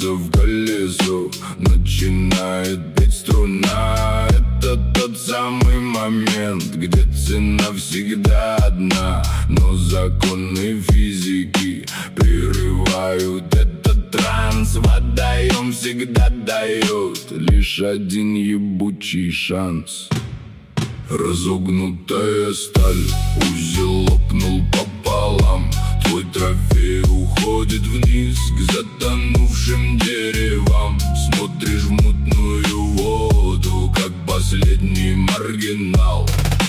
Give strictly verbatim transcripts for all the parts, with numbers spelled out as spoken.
врубается в колесо, начинает бить струна. Это тот самый момент, где цена всегда одна, но законы физики прерывают этот транс. Водоем всегда дает лишь один ебучий шанс. Разогнутая сталь, узел лопнул пополам. Твой трофей уходит вниз к затонувшим деревам. Смотришь в мутную воду, как последний маргинал.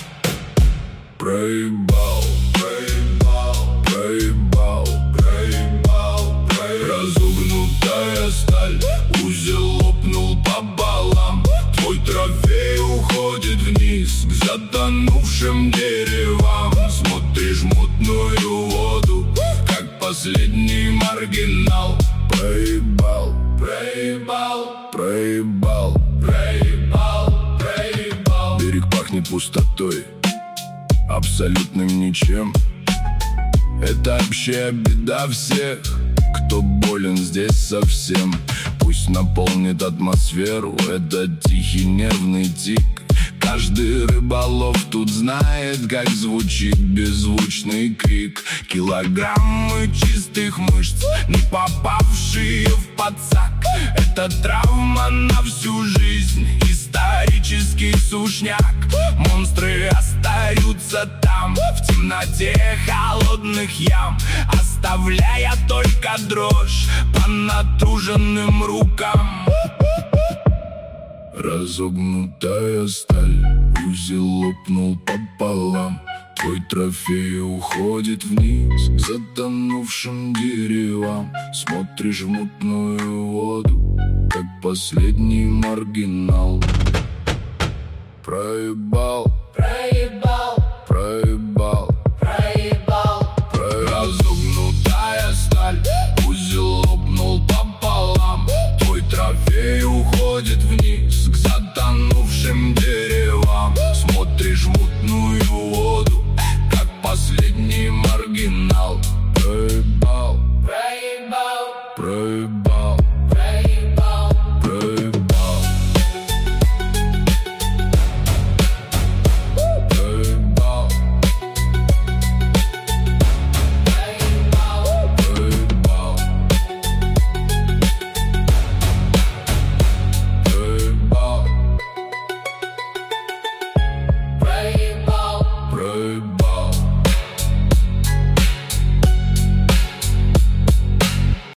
Проебал, проебал, проебал, проебал, проебал. Разогнутая сталь, узел лопнул пополам. Твой трофей уходит вниз к затонувшим деревам. Смотришь в мутную воду, как последний маргинал. Проебал, проебал, проебал, проебал, проебал. Берег пахнет пустотой, абсолютным ничем. Это общая беда всех, кто болен здесь совсем. Пусть наполнит атмосферу этот тихий нервный тик. Каждый рыболов тут знает, как звучит беззвучный крик. Килограммы чистых мышц, не попавшие в подсак. Это травма на всю жизнь, исторический сушняк. Монстры остаются там, в темноте холодных ям, оставляя только дрожь по натруженным рукам. Разогнутая сталь, узел лопнул пополам. Твой трофей уходит вниз к затонувшим деревам. Смотришь в мутную воду, как последний маргинал. Проебал, проебал, проебал, проебал, проебал. Разогнутая сталь, узел лопнул пополам. Твой трофей уходит вниз к затонувшим деревам. Смотришь в мутную воду, как последний маргинал. Проебал, проебал, проебал.